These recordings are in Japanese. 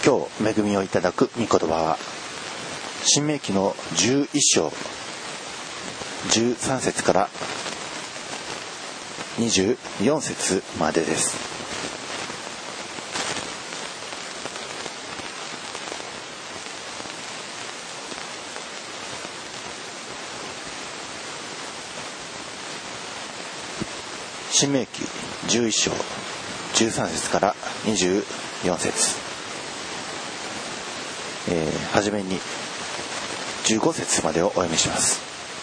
今日恵みをいただく御言葉は申命記の11章13節から24節までです。申命記11章13節から24節、はじめに15節までをお読みします。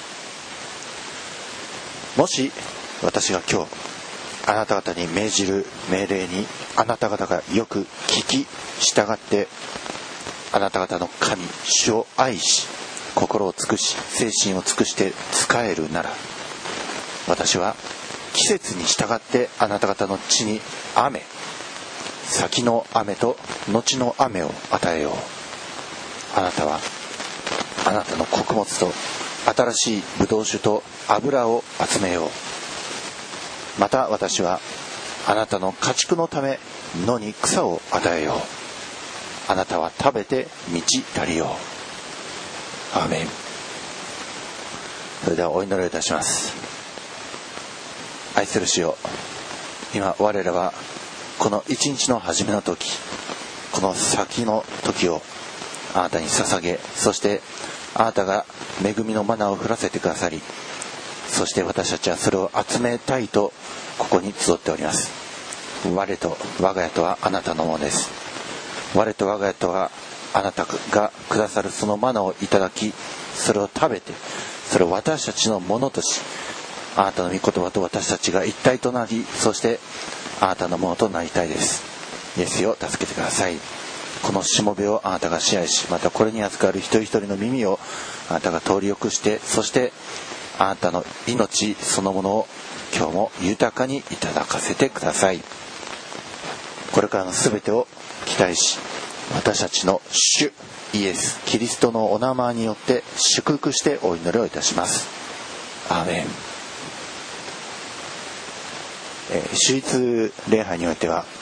もし私が今日あなた方に命じる命令にあなた方がよく聞き従ってあなた方の神主を愛し心を尽くし精神を尽くして仕えるなら、私は季節に従ってあなた方の地に雨、先の雨と後の雨を与えよう。あなたはあなたの穀物と新しいブドウ酒と油を集めよう。また私はあなたの家畜のため野に草を与えよう。あなたは食べて満ち足りよう。アーメン。それではお祈りをいたします。愛する主よ、今我らはこの一日の初めの時、この先の時をあなたに捧げ、そしてあなたが恵みのマナーを降らせてくださり、そして私たちはそれを集めたいとここに集っております。我と我が家とはあなたのものです。我と我が家とはあなたがくださるそのマナーをいただき、それを食べて、それを私たちのものとし、あなたの御言葉と私たちが一体となり、そしてあなたのものとなりたいです。イエスよ、助けてください。このしもべをあなたが支配し、またこれに預かる一人一人の耳をあなたが通りよくして、そしてあなたの命そのものを今日も豊かにいただかせてください。これからのすべてを期待し、私たちの主イエスキリストのお名前によって祝福してお祈りをいたします。アーメン。主日礼拝においては、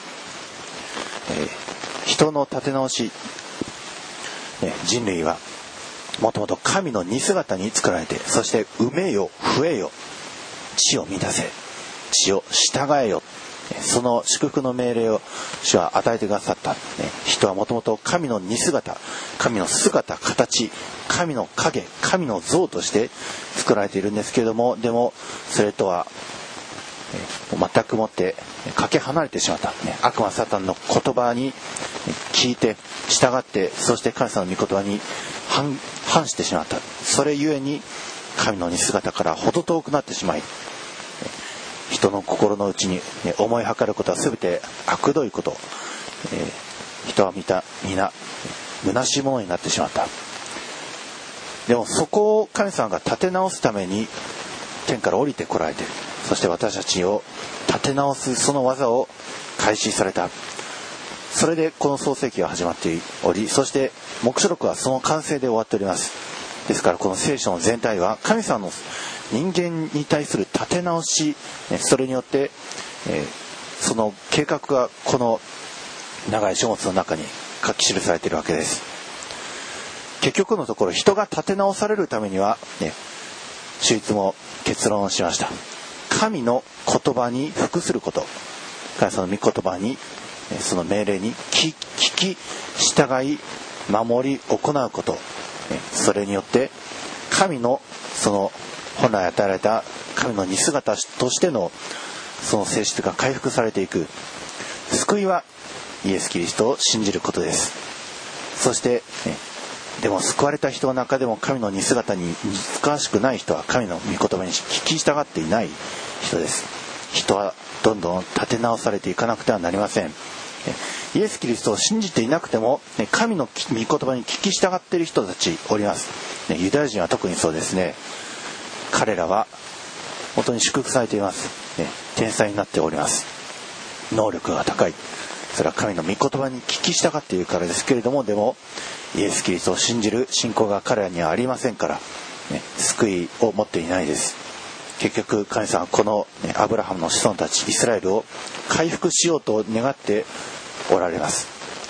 人の立て直し、人類はもともと神の似姿に作られて、そして産めよ増えよ地を満たせ地を従えよ、その祝福の命令を主は与えてくださった。人はもともと神の似姿、神の姿形、神の影、神の像として作られているんですけれども、でもそれとは全くもってかけ離れてしまった。悪魔サタンの言葉に聞いて従って、そして神様の御言葉に反してしまった。それゆえに神の似姿から程遠くなってしまい、人の心の内に思いはかることは全て悪どいこと、人は皆虚しいものになってしまった。でもそこを神様が立て直すために天から降りてこられて、そして私たちを立て直すその技を開始された。それでこの創世記が始まっており、そして黙示録はその完成で終わっております。ですからこの聖書の全体は神様の人間に対する立て直し、それによって、その計画がこの長い書物の中に書き記されているわけです。結局のところ、人が立て直されるためには、主日も結論をしました。神の言葉に服すること、神様の御言葉に、その命令に聞き従い守り行うこと、それによって神のその本来与えられた神の似姿としてのその性質が回復されていく。救いはイエス・キリストを信じることです。そして、でも救われた人の中でも神の似姿に似つかわしくない人は神の御言葉に聞き従っていない人です。人はどんどん立て直されていかなくてはなりません。イエス・キリストを信じていなくても神の御言葉に聞き従っている人たちおります。ユダヤ人は特にそうですね。彼らは本当に祝福されています。天才になっております。能力が高い。それは神の御言葉に聞き従っているからですけれども、でもイエス・キリストを信じる信仰が彼らにはありませんから、救いを持っていないです。結局神様はこのアブラハムの子孫たちイスラエルを回復しようと願っておられます。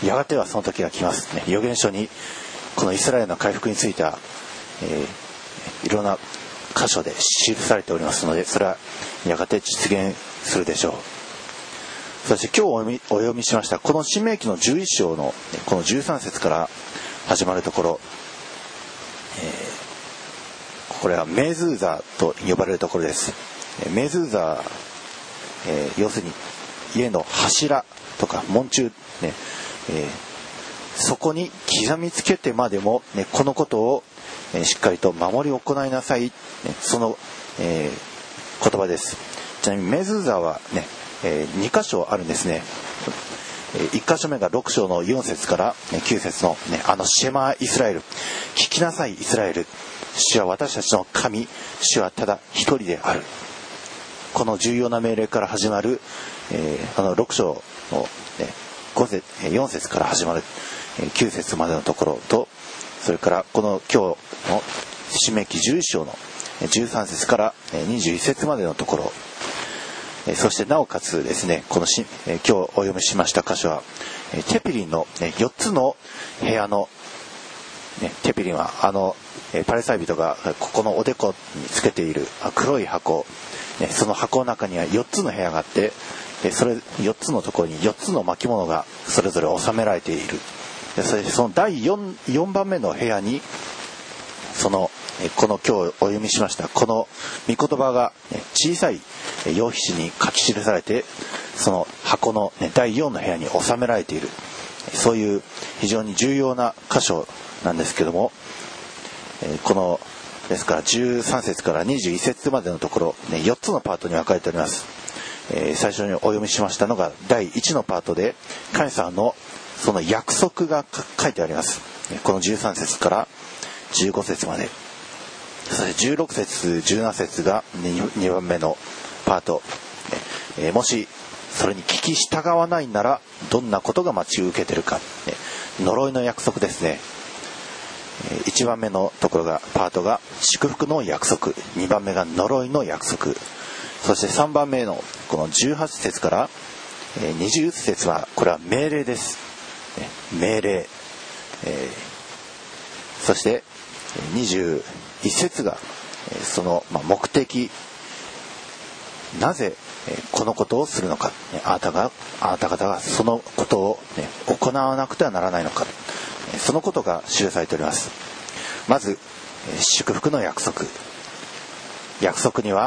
やがてはその時が来ますね。預言書にこのイスラエルの回復については、いろんな箇所で記されておりますので、それはやがて実現するでしょう。そして今日お読みしましたこの申命記の11章のこの13節から始まるところ、これはメズーザと呼ばれるところです。メズーザ、要するに家の柱とか門柱、ね、そこに刻みつけてまでも、ね、このことを、しっかりと守り行いなさい、ね、その、言葉です。ちなみにメズーザはね、2箇所あるんですね。1箇所目が6章の4節から9節の、ね、シェマーイスラエル、聞きなさいイスラエル、主は私たちの神、主はただ一人である。この重要な命令から始まる、6章の、ね、4節から始まる9節までのところと、それからこの今日の申命記11章の13節から21節までのところ、そしてなおかつですね、この今日お読みしました箇所はテピリンの4つの部屋の、テピリンはパレサイ人がここのおでこにつけている黒い箱、その箱の中には4つの部屋があって、それ4つのところに4つの巻物がそれぞれ収められている。そしてその第 4番目の部屋にこの今日お読みしましたこの御言葉が小さい用紙に書き記されて、その箱の第4の部屋に収められている、そういう非常に重要な箇所なんですけども、このですから13節から21節までのところ、4つのパートに分かれております。最初にお読みしましたのが第1のパートで、神様のその約束が書いてあります。この13節から15節まで、そして16節17節が 2番目のパート、もしそれに聞き従わないならどんなことが待ち受けてるか、呪いの約束ですね。1番目のところがパートが祝福の約束、2番目が呪いの約束、そして3番目のこの18節から20節はこれは命令です。命令、そして21節がその目的、なぜこのことをするのか、あなた方がそのことを行わなくてはならないのか、そのことが記されております。まず祝福の約束、約束には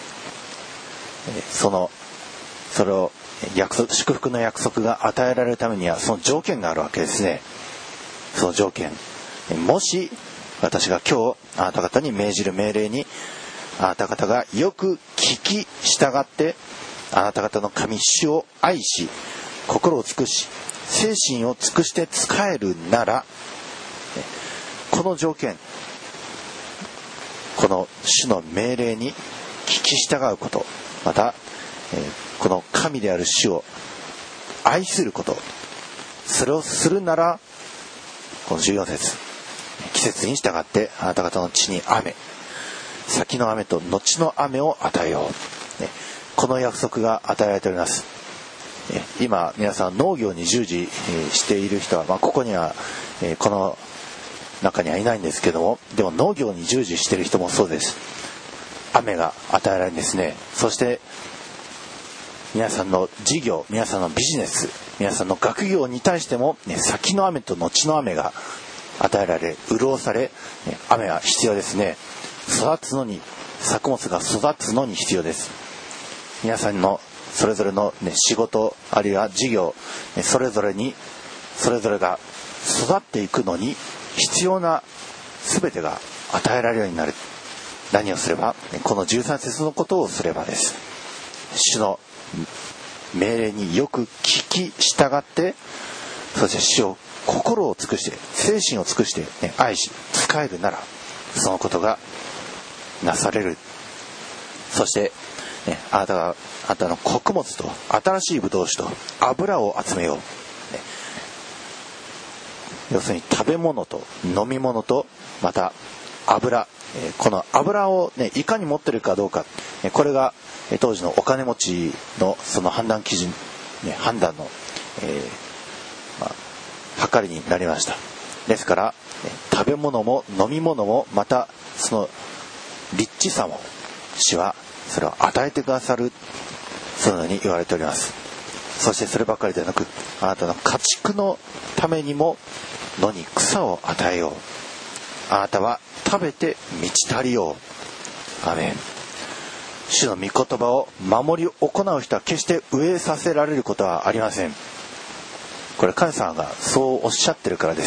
それを祝福の約束が与えられるためにはその条件があるわけですね。その条件、もし私が今日あなた方に命じる命令にあなた方がよく聞き従ってあなた方の神主を愛し心を尽くし精神を尽くして仕えるなら、この条件、この主の命令に聞き従うこと、またこの神である主を愛すること、それをするなら、この14節、季節に従ってあなた方の地に雨、先の雨と後の雨を与えよう、この約束が与えられております。今皆さん農業に従事している人は、ここにはこの中にはいないんですけども、でも農業に従事している人もそうです。雨が与えられるんですね。そして皆さんの事業、皆さんのビジネス、皆さんの学業に対しても、先の雨と後の雨が与えられ、潤され、雨は必要ですね。育つのに、作物が育つのに必要です。皆さんのそれぞれの、仕事あるいは事業、それぞれが育っていくのに必要な全てが与えられるようになる。何をすれば、この13節のことをすればです。主の命令によく聞き従って、そして主を心を尽くして精神を尽くして、愛し仕えるならそのことがなされる。そして、あなたの穀物と新しいブドウ酒と油を集めよう、要するに食べ物と飲み物とまた油、この油を、いかに持っているかどうか、これが当時のお金持ちのその判断基準、判断の、 計りになりました。ですから食べ物も飲み物も、またそのリッチさも主はそれを与えてくださる、そのように言われております。そしてそればかりでなく、あなたの家畜のためにも野に草を与えよう。あなたは食べて満ち足りよう。アメン。主の御言葉を守り行う人は決して飢えさせられることはありません。これ神様がそうおっしゃってるからです。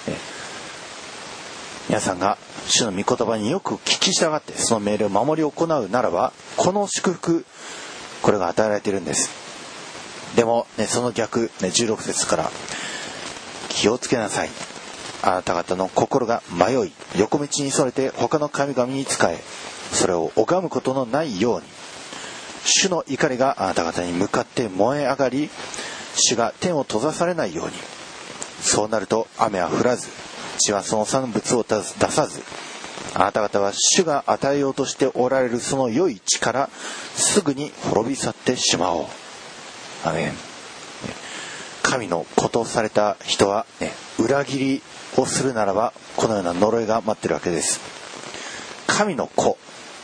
皆さんが主の御言葉によく聞き従って、その命令を守り行うならば、この祝福、これが与えられているんです。でも、その逆、16節から、気をつけなさい。あなた方の心が迷い、横道にそれて他の神々に仕え、それを拝むことのないように、主の怒りがあなた方に向かって燃え上がり、主が天を閉ざされないように。そうなると雨は降らず、地はその産物を出さず、あなた方は主が与えようとしておられるその良い地からすぐに滅び去ってしまおう。アメン。神の子とされた人は、裏切りをするならばこのような呪いが待っているわけです。神の子、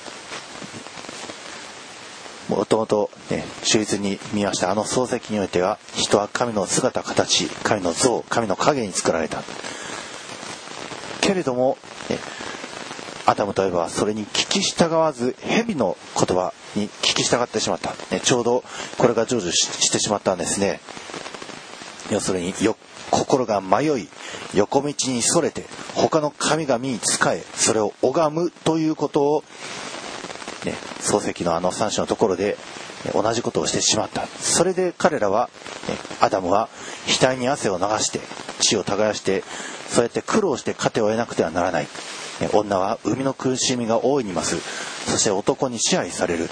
もともと秀逸に見ました。あの創世記においては、人は神の姿形、神の像、神の影に作られた。けれども、アダムとエヴァはそれに聞き従わず、蛇の言葉に聞き従ってしまった。ちょうどこれが成就してしまったんですね。要するに心が迷い、横道にそれて他の神々に仕え、それを拝むということを、創世記のあの3章のところで同じことをしてしまった。それで彼らは、アダムは額に汗を流して血を耕して、そうやって苦労して糧を得なくてはならない。女は生みの苦しみが大いに増す。そして男に支配される。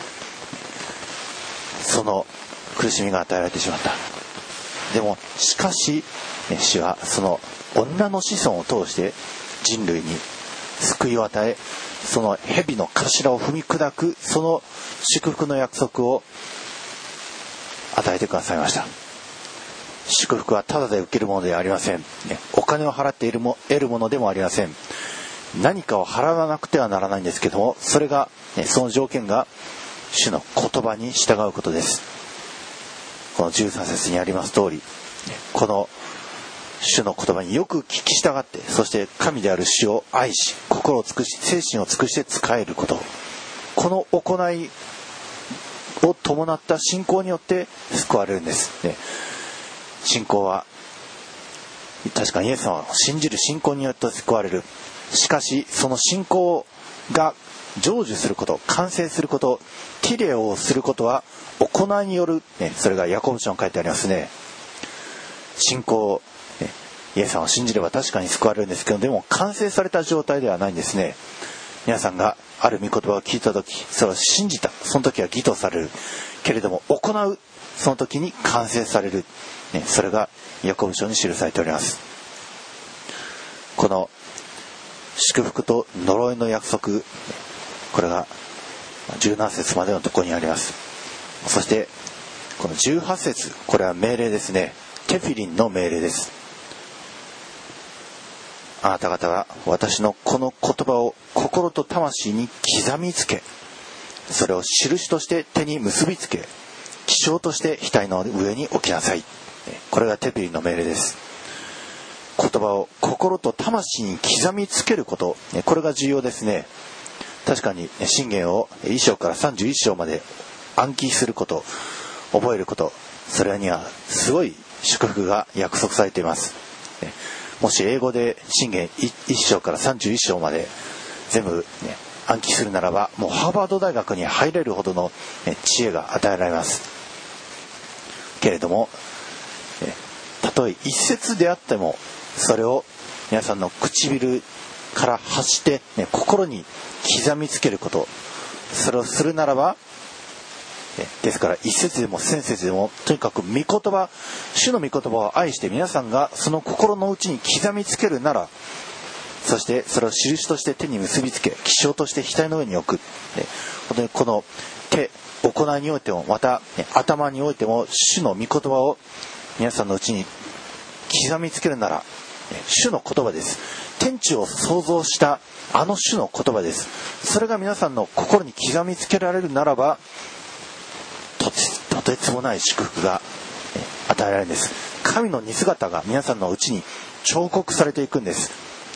その苦しみが与えられてしまった。でもしかし、主はその女の子孫を通して人類に救いを与え、その蛇の頭を踏み砕く、その祝福の約束を与えてくださいました。祝福はただで受けるものではありません。お金を払って得るものでもありません。何かを払わなくてはならないんですけども、それが、その条件が主の言葉に従うことです。この13節にあります通り、この主の言葉によく聞き従って、そして神である主を愛し、心を尽くし、精神を尽くして仕えること、この行いを伴った信仰によって救われるんです。信仰は確かにイエス様を信じる信仰によって救われる。しかしその信仰が成就すること、完成すること、ティレオをすることは行いによる、それがヤコブ書に書いてありますね。信仰、イエス様を信じれば確かに救われるんですけど、でも完成された状態ではないんですね。皆さんがある御言葉を聞いたとき、それを信じた、その時は義とされるけれども、行う、その時に完成される、それがヤコブ書に記されております。この祝福と呪いの約束、これが17節までのところにあります。そしてこの18節、これは命令ですね。テフィリンの命令です。あなた方は私のこの言葉を心と魂に刻みつけ、それを印として手に結びつけ、記章として額の上に置きなさい。これがテフィリンの命令です。言葉を心と魂に刻みつけること、これが重要ですね。確かに箴言を1章から31章まで暗記すること、覚えること、それにはすごい祝福が約束されています。もし英語で箴言1章から31章まで全部、暗記するならば、もうハーバード大学に入れるほどの知恵が与えられます。けれども、たとえ一節であっても、それを皆さんの唇から発して、心に刻みつけること、それをするならば、ですから一節でも千節でも、とにかく御言葉、主の御言葉を愛して皆さんがその心の内に刻みつけるなら、そしてそれを印として手に結びつけ、記章として額の上に置く。本当にこの手、行いにおいても、また頭においても、主の御言葉を皆さんのうちに刻みつけるなら、主の言葉です。天地を創造したあの主の言葉です。それが皆さんの心に刻みつけられるならば、とてつもない祝福が与えられるんです。神の似姿が皆さんのうちに彫刻されていくんです。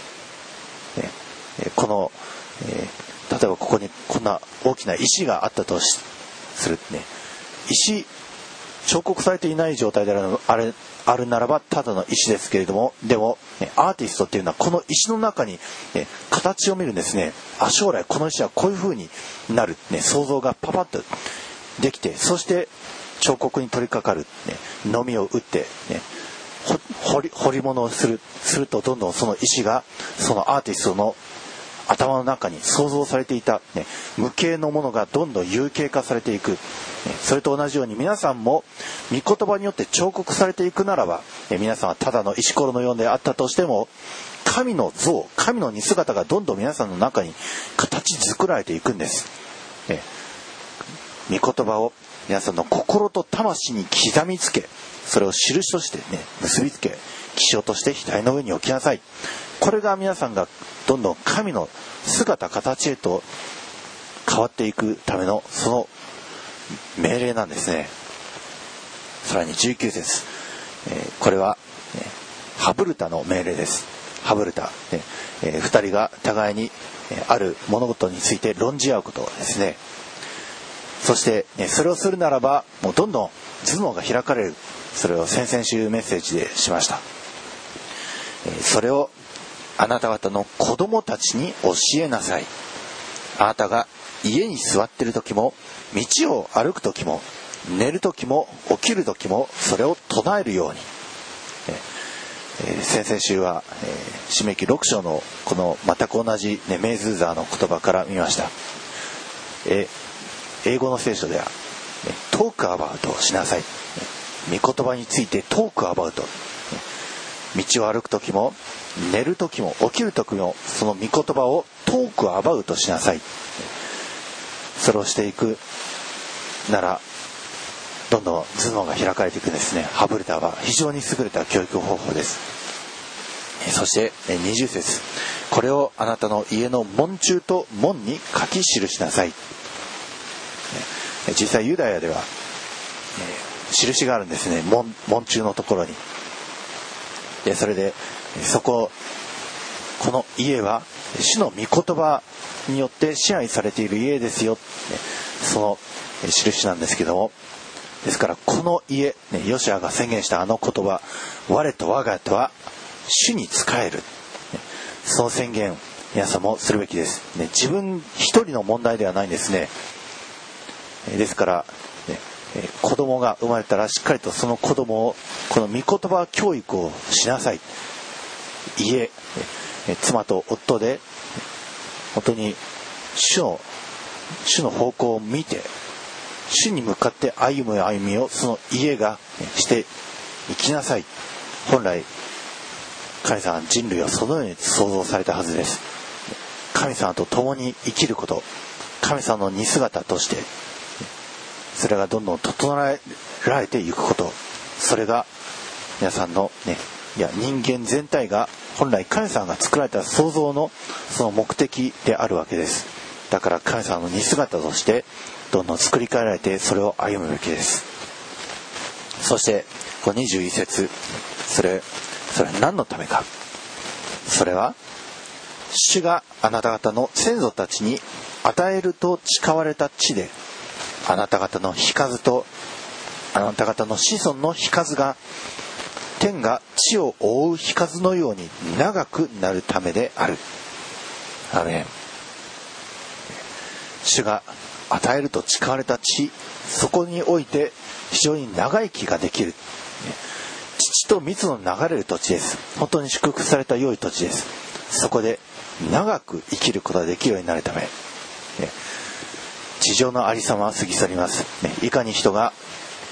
この、例えばここにこんな大きな石があったとするね。彫刻されていない状態であるならばただの石ですけれども、でも、アーティストっていうのはこの石の中に、形を見るんですね。将来この石はこういう風になる、想像がパパッとできて、そして彫刻に取り掛かる、のみを打って、彫り物をすると、どんどんその石がそのアーティストの頭の中に想像されていた、無形のものがどんどん有形化されていく。それと同じように皆さんも御言葉によって彫刻されていくならば、皆さんはただの石ころのようであったとしても、神の像、神の似姿がどんどん皆さんの中に形作られていくんです。御言葉を皆さんの心と魂に刻みつけ、それを印として結びつけ、記章として額の上に置きなさい。これが皆さんがどんどん神の姿形へと変わっていくためのその命令なんですね。さらに19節、これは、ハブルタの命令です。ハブルタ、二人が互いにある物事について論じ合うことですね。そして、それをするならばもうどんどん頭脳が開かれる。それを先々週メッセージでしました。それをあなた方の子供たちに教えなさい。あなたが家に座っている時も、道を歩く時も、寝る時も起きる時もそれを唱えるように。先々週は、締め切6章のこの全く同じ、メイズーザーの言葉から見ました。英語の聖書では、トークアバウトをしなさい。御言葉についてトークアバウト。道を歩く時も寝る時も起きる時もその御言葉をトークアバウトしなさい。それをしていくならどんどん頭脳が開かれていくんですね。ハブルタは非常に優れた教育方法です。そして20節、これをあなたの家の門柱と門に書き記しなさい。実際ユダヤでは印があるんですね。門柱のところに。でそれでこの家は主の御言葉によって支配されている家ですよ、その印なんですけども、ですからこの家、ヨシュアが宣言したあの言葉、我と我が家は主に仕える、その宣言皆さんもするべきです。自分一人の問題ではないんですね。ですから子供が生まれたらしっかりとその子供をこの御言葉教育をしなさい。家、妻と夫で本当に主の方向を見て主に向かって歩みをその家がしていきなさい。本来神様は人類をそのように創造されたはずです。神様と共に生きること、神様の似姿としてそれがどんどん整えられていくこと、それが皆さんの人間全体が本来神様が作られた創造のその目的であるわけです。だから神様の似姿としてどんどん作り変えられてそれを歩むべきです。そしてこの21節、それは何のためか。それは主があなた方の先祖たちに与えると誓われた地で、あなた方の日数とあなた方の子孫の日数が天が地を覆う日数のように長くなるためである。アメン。主が与えると誓われた地、そこにおいて非常に長生きができる。乳と蜜の流れる土地です。本当に祝福された良い土地です。そこで長く生きることができるようになるため、地上のありさまは過ぎ去ります。いかに人が、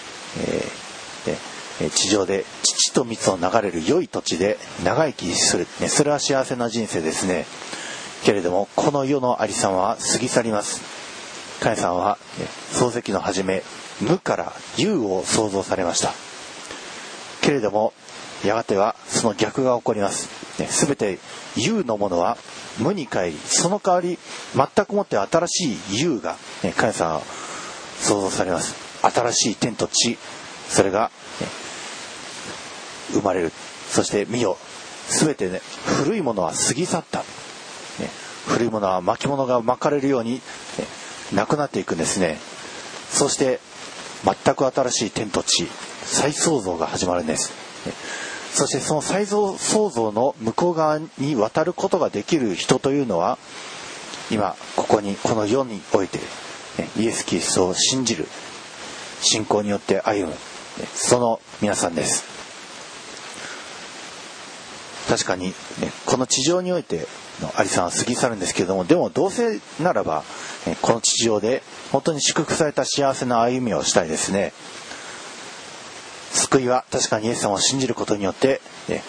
地上で乳と蜜の流れる良い土地で長生きする、それは幸せな人生ですね。けれどもこの世のありさまは過ぎ去ります。神様は創世記の初め、無から有を創造されました。けれどもやがてはその逆が起こります。すべて有のものは無に帰り、その代わり全くもって新しい有が神様は創造されます。新しい天と地、それが生まれる。そして見よ、すべてね、古いものは過ぎ去った、古いものは巻物が巻かれるように、なくなっていくんですね。そして全く新しい天と地、再創造が始まるんです。そしてその再創造の向こう側に渡ることができる人というのは、今ここにこの世においてイエス・キリストを信じる信仰によって歩むその皆さんです。確かにこの地上においてのありさんは過ぎ去るんですけれども、でもどうせならばこの地上で本当に祝福された幸せな歩みをしたいですね。救いは確かにイエス様を信じることによって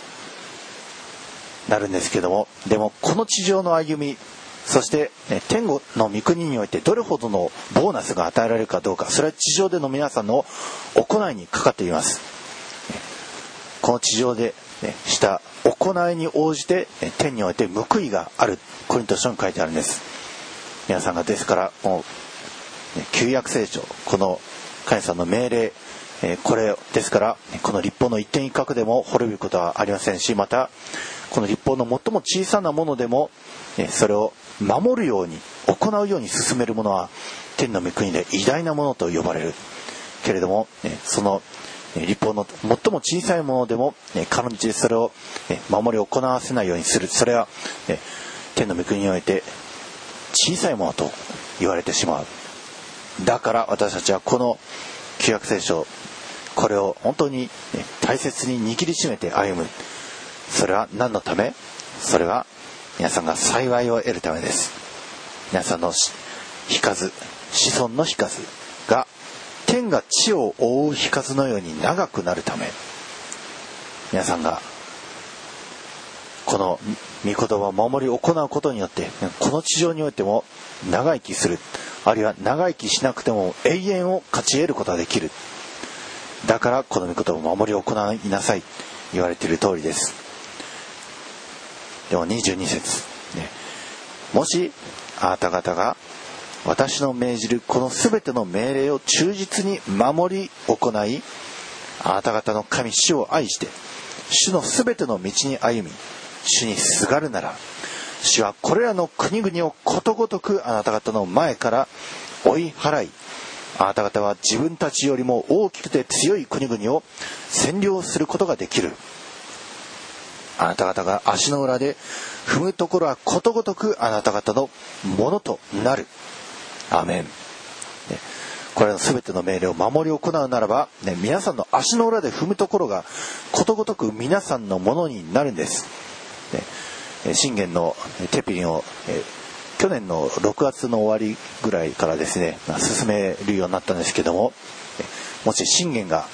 なるんですけども、でもこの地上の歩み、そして天国の御国においてどれほどのボーナスが与えられるかどうか、それは地上での皆さんの行いにかかっています。この地上でした行いに応じて天において報いがある、コリント書に書いてあるんです。皆さんがですからもう旧約聖書、この神様の命令、これですからこの律法の一点一画でも滅びることはありませんし、またこの律法の最も小さなものでもそれを守るように行うように進めるものは天の御国で偉大なものと呼ばれるけれども、その律法の最も小さいものでも彼の道でそれを守り行わせないようにする、それは天の御国において小さいものと言われてしまう。だから私たちはこの旧約聖書、これを本当に大切に握りしめて歩む。それは何のため？それは皆さんが幸いを得るためです。皆さんの日数、子孫の日数が天が地を覆う日数のように長くなるため、皆さんがこの御言葉を守り行うことによってこの地上においても長生きする、あるいは長生きしなくても永遠を勝ち得ることができる。だからこの御言葉を守り行いなさい言われている通りです。でも22節、もしあなた方が私の命じるこのすべての命令を忠実に守り行い、あなた方の神主を愛して主のすべての道に歩み主にすがるなら、主はこれらの国々をことごとくあなた方の前から追い払い、あなた方は自分たちよりも大きくて強い国々を占領することができる。あなた方が足の裏で踏むところはことごとくあなた方のものとなる。アーメン。これらの全ての命令を守り行うならば、皆さんの足の裏で踏むところがことごとく皆さんのものになるんです。信玄のテピリンを去年の6月の終わりぐらいからですね進めるようになったんですけども、もし信玄が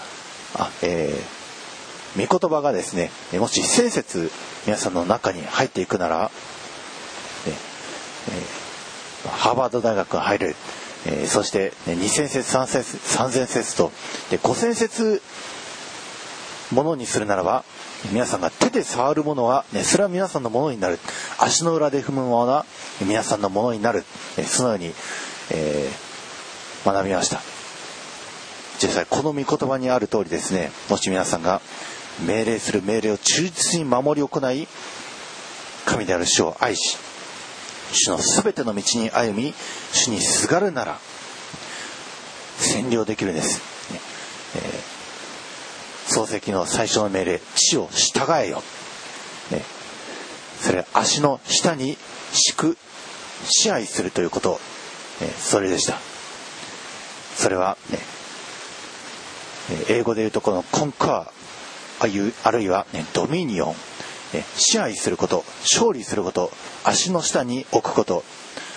御言葉がですねもし1000節皆さんの中に入っていくなら、ハーバード大学が入れる、そして2000節3000節とで5000節ものにするならば、皆さんが手で触るものは、それは皆さんのものになる。足の裏で踏むものは皆さんのものになる。そのように、学びました。実際この御言葉にある通りですね、もし皆さんが命令する命令を忠実に守り行い、神である主を愛し主のすべての道に歩み主にすがるなら占領できるんです。創世記の最初の命令、地を従えよ、それは足の下に敷く、支配するということ、それでした。それは、英語でいうとこのコンカー、あるいは、ドミニオン、支配すること、勝利すること、足の下に置くこと。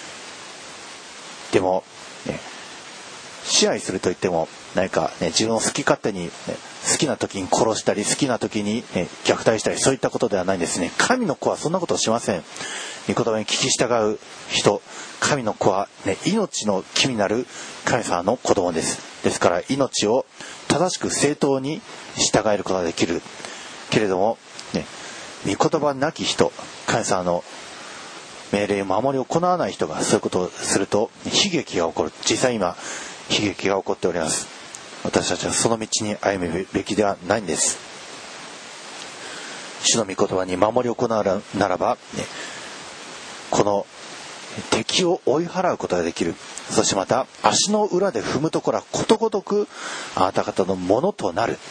でも、支配するといっても何か、自分を好き勝手に、好きな時に殺したり好きな時に、虐待したりそういったことではないんですね。神の子はそんなことをしません。御言葉に聞き従う人、神の子は、命の木になる神様の子供です。ですから命を正しく正当に従えることができる。 けれども、ね、御言葉なき人、神様の命令を守り行わない人がそういうことをすると悲劇が起こる。実際今悲劇が起こっております。私たちはその道に歩むべきではないんです。主の御言葉に守り行うならば、ね、この敵を追い払うことができる。そしてまた足の裏で踏むところはことごとくあなた方のものとなる。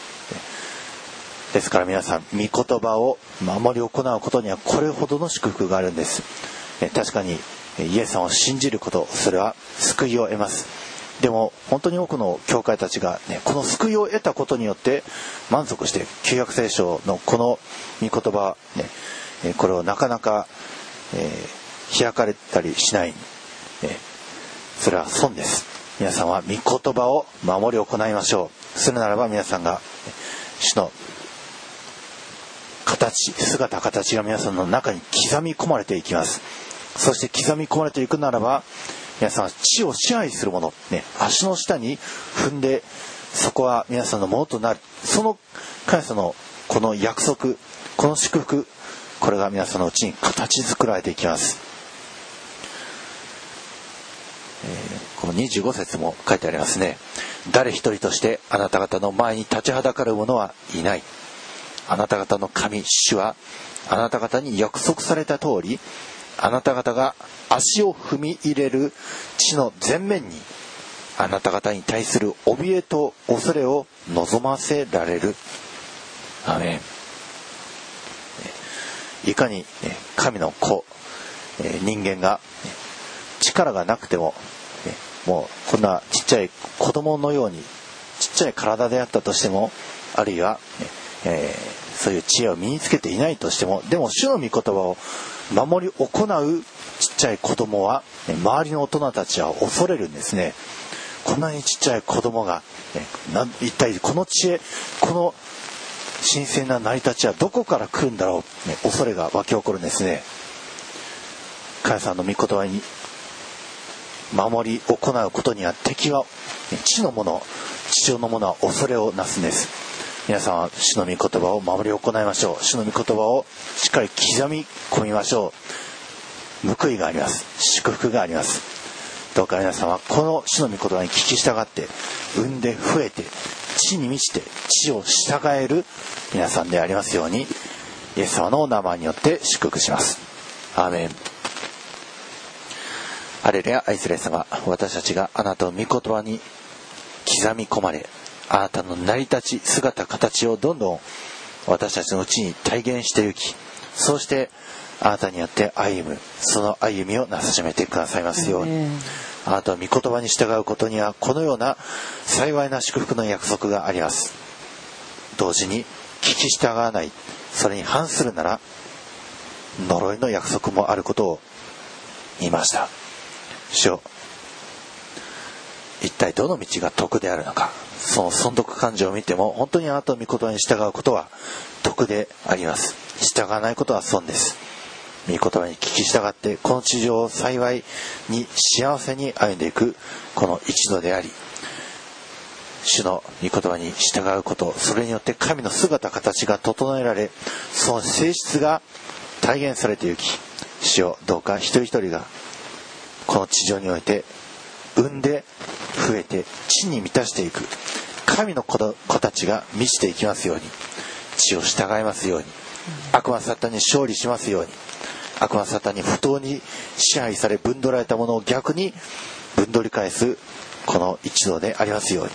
ですから皆さん、御言葉を守り行うことにはこれほどの祝福があるんです。確かにイエスさんを信じること、それは救いを得ます。でも本当に多くの教会たちが、ね、この救いを得たことによって満足して旧約聖書のこの御言葉、ね、これをなかなか、開かれたりしない、それは損です。皆さんは御言葉を守り行いましょう。するならば皆さんが主の姿形が皆さんの中に刻み込まれていきます。そして刻み込まれていくならば皆さんは地を支配するもの、ね、足の下に踏んでそこは皆さんのものとなる。その神様のこの約束、この祝福、これが皆さんのうちに形作られていきます。この25節も書いてありますね。誰一人としてあなた方の前に立ちはだかる者はいない。あなた方の神主はあなた方に約束された通り、あなた方が足を踏み入れる地の前面にあなた方に対する怯えと恐れを望ませられる。アーメン。いかに神の子、人間が力がなくてももうこんなちっちゃい子供のようにちっちゃい体であったとしても、あるいはそういう知恵を身につけていないとしても、でも主の御言葉を守り行うちっちゃい子供は、周りの大人たちは恐れるんですね。こんなにちっちゃい子供が、一体この知恵、この神聖な成り立ちはどこから来るんだろう、恐れが湧き起こるんですね。神様の御言葉に守り行うことには敵は地上のものは恐れをなすんです。皆さんは主の御言葉を守り行いましょう。主の御言葉をしっかり刻み込みましょう。報いがあります。祝福があります。どうか皆さんはこの主の御言葉に聞き従って産んで増えて地に満ちて地を従える皆さんでありますように、イエス様のお名前によって祝福します。アーメン。ハレルヤ。愛するイエス様、私たちがあなたの御言葉に刻み込まれ、あなたの成り立ち、姿、形をどんどん私たちのうちに体現していき、そしてあなたによって歩む、その歩みをなさしめてくださいますように。あなたの御言葉に従うことにはこのような幸いな祝福の約束があります。同時に聞き従わない、それに反するなら呪いの約束もあることを言いました。主よ、一体どの道が得であるのか、その損得感情を見ても本当にあなたの御言葉に従うことは得であります。従わないことは損です。御言葉に聞き従ってこの地上を幸いに幸せに歩んでいくこの一度であり、主の御言葉に従うこと、それによって神の姿形が整えられ、その性質が体現されていき、主よ、どうか一人一人がこの地上において産んで増えて地に満たしていく神の子たちが満ちていきますように、地を従いますように、悪魔サタンに勝利しますように、悪魔サタンに不当に支配され分取られたものを逆に分取り返すこの一同でありますように、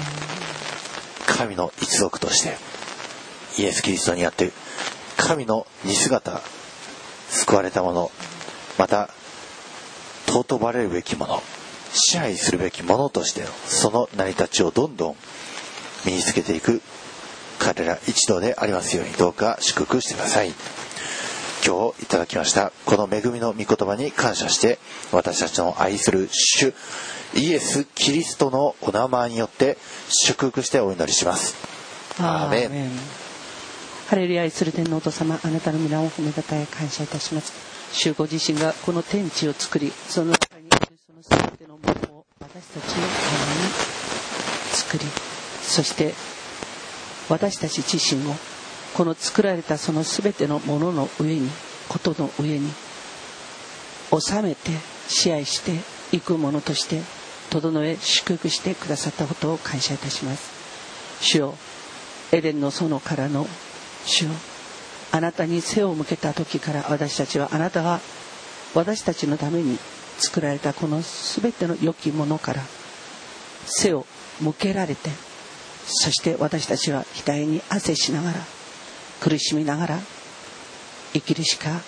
神の一族としてイエス・キリストにあって神の似姿、救われたもの、また尊ばれるべきもの、支配するべきものとしてのその成り立ちをどんどん身につけていく彼ら一同でありますように、どうか祝福してください。今日いただきましたこの恵みの御言葉に感謝して、私たちの愛する主イエス・キリストのお名前によって祝福してお祈りします。アーメン。 ハレルヤ。愛する天のお父様、あなたの皆を褒めたたえ感謝いたします。主ご自身がこの天地を作り、その中にいるその全てのものを私たちのために作り、そして私たち自身をこの作られたその全てのものの上に、ことの上に収めて支配していくものとして整え祝福してくださったことを感謝いたします。主よ、エデンの園からの主よ、あなたに背を向けた時から私たちはあなたが私たちのために作られたこの全ての良きものから背を向けられて、そして私たちは額に汗しながら苦しみながら生きるしか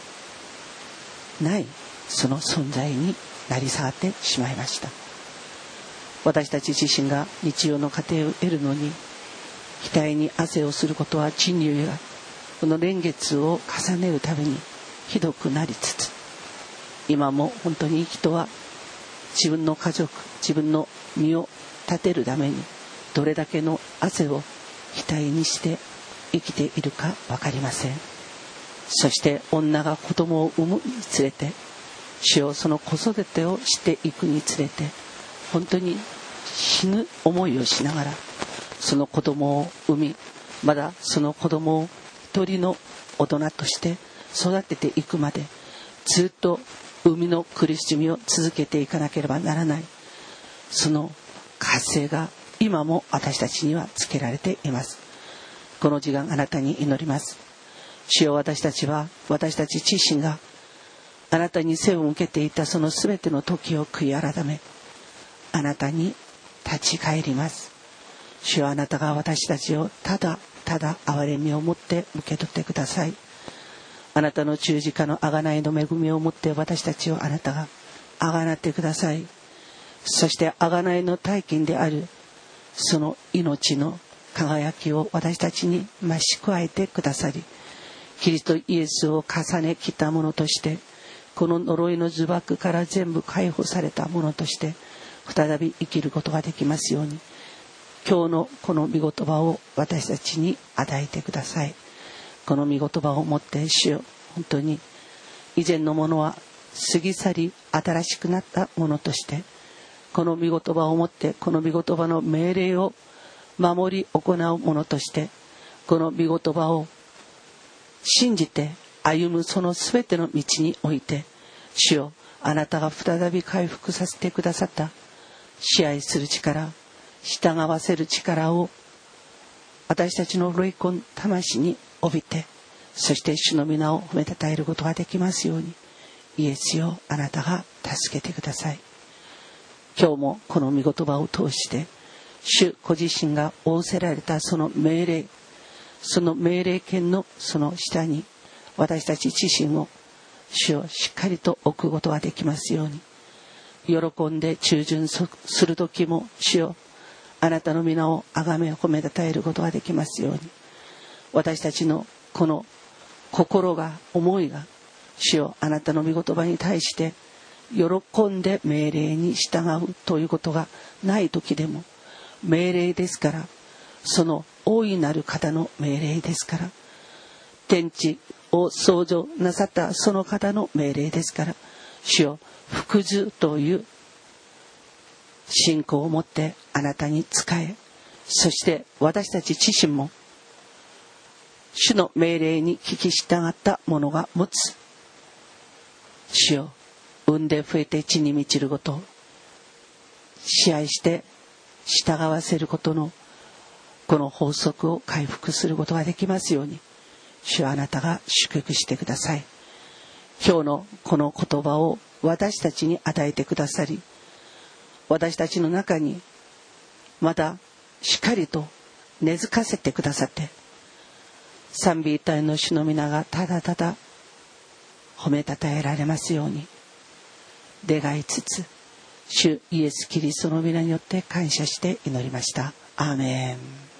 ないその存在になり下がってしまいました。私たち自身が日常の糧を得るのに額に汗をすることは人類がこの年月を重ねるためにひどくなりつつ、今も本当に人は自分の家族、自分の身を立てるためにどれだけの汗を額にして生きているか分かりません。そして女が子供を産むにつれて、主よ、その子育てをしていくにつれて本当に死ぬ思いをしながらその子供を産み、まだその子供を一人の大人として育てていくまでずっと産みの苦しみを続けていかなければならない、その活性が今も私たちにはつけられています。この時間あなたに祈ります。主よ、私たち自身があなたに背を向けていたそのすべての時を悔い改め、あなたに立ち返ります。主よ、あなたが私たちをただただ憐れみを持って受け取ってください。あなたの十字架の贖いの恵みを持って私たちをあなたが贖ってください。そして贖いの体験であるその命の輝きを私たちに増し加えてくださり、キリストイエスを重ねきたものとしてこの呪いの呪縛から全部解放されたものとして再び生きることができますように、今日のこの御言葉を私たちに与えてください。この御言葉をもって主よ、本当に以前のものは過ぎ去り新しくなったものとして、この御言葉をもってこの御言葉の命令を守り行うものとして、この御言葉を信じて歩むそのすべての道において、主よ、あなたが再び回復させてくださった支配する力、従わせる力を私たちの霊魂魂に帯びて、そして主の皆を褒めたたえることができますように、イエスよ、あなたが助けてください。今日もこの御言葉を通して主ご自身が仰せられたその命令、その命令権のその下に私たち自身を主をしっかりと置くことができますように、喜んで従順する時も主よ、あなたの皆を崇め褒めたたえることができますように、私たちのこの心が、思いが主よ、あなたの御言葉に対して喜んで命令に従うということがない時でも、命令ですから、その大いなる方の命令ですから、天地を創造なさったその方の命令ですから、主よ、服従という信仰を持ってあなたに仕え、そして私たち自身も主の命令に聞き従った者が持つ、主よ、産んで増えて地に満ちること、支配して従わせることのこの法則を回復することができますように、主はあなたが祝福してください。今日のこの言葉を私たちに与えてくださり、私たちの中にまたしっかりと根付かせてくださって、賛美一体の主の皆がただただ褒めたたえられますように願いつつ、主イエス・キリストの皆によって感謝して祈りました。アーメン。